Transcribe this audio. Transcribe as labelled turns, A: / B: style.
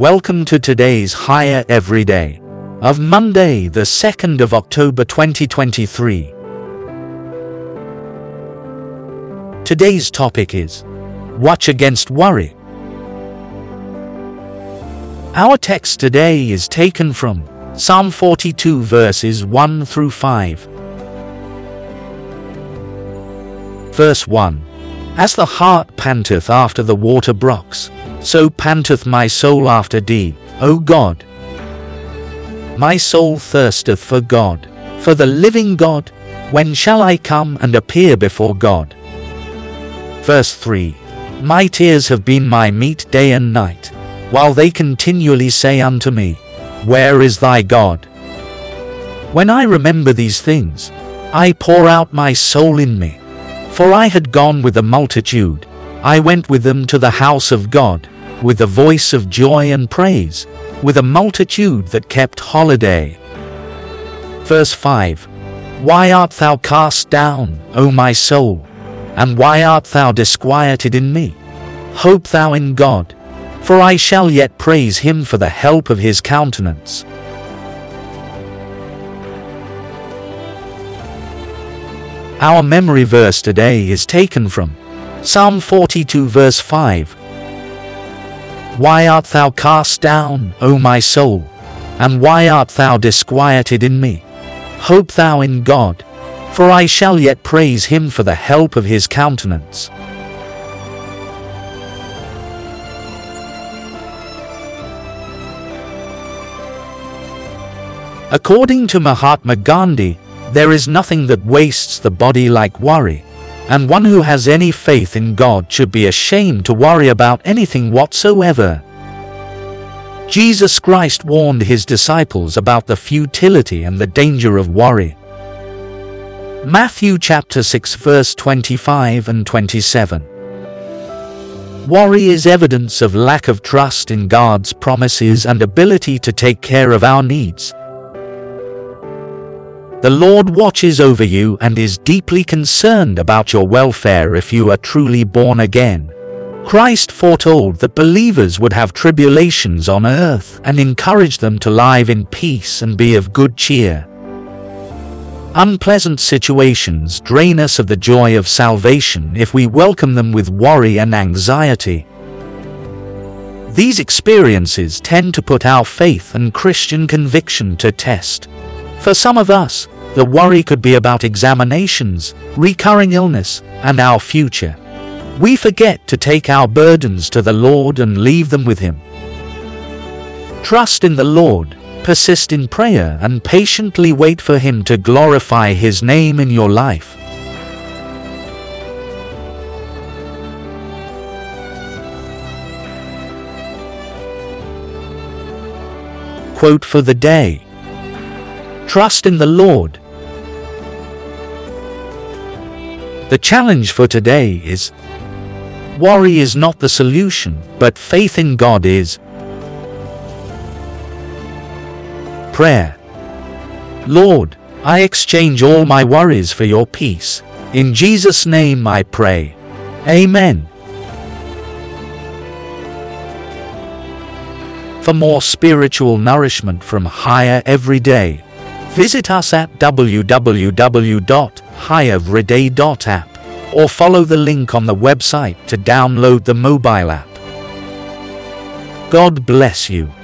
A: Welcome to today's Higher Everyday of Monday, the 2nd of October 2023. Today's topic is Watch Against Worry. Our text today is taken from Psalm 42 verses 1 through 5. Verse 1. As the hart panteth after the water brooks, so panteth my soul after thee, O God. My soul thirsteth for God, for the living God. When shall I come and appear before God? Verse 3. My tears have been my meat day and night, while they continually say unto me, Where is thy God? When I remember these things, I pour out my soul in me. For I had gone with the multitude, I went with them to the house of God, with a voice of joy and praise, with a multitude that kept holiday. Verse 5. Why art thou cast down, O my soul? And why art thou disquieted in me? Hope thou in God, for I shall yet praise him for the help of his countenance. Our memory verse today is taken from Psalm 42 verse 5. Why art thou cast down, O my soul? And why art thou disquieted in me? Hope thou in God, for I shall yet praise him for the help of his countenance. According to Mahatma Gandhi, there is nothing that wastes the body like worry, and one who has any faith in God should be ashamed to worry about anything whatsoever. Jesus Christ warned his disciples about the futility and the danger of worry. Matthew chapter 6 verse 25 and 27. Worry is evidence of lack of trust in God's promises and ability to take care of our needs. The Lord watches over you and is deeply concerned about your welfare if you are truly born again. Christ foretold that believers would have tribulations on earth and encouraged them to live in peace and be of good cheer. Unpleasant situations drain us of the joy of salvation if we welcome them with worry and anxiety. These experiences tend to put our faith and Christian conviction to test. For some of us, the worry could be about examinations, recurring illness, and our future. We forget to take our burdens to the Lord and leave them with him. Trust in the Lord, persist in prayer, and patiently wait for him to glorify his name in your life. Quote for the day. Trust in the Lord. The challenge for today is, worry is not the solution, but faith in God is. Prayer. Lord, I exchange all my worries for your peace. In Jesus' name I pray. Amen. For more spiritual nourishment from Higher Everyday, visit us at www.highereveryday.app or follow the link on the website to download the mobile app. God bless you.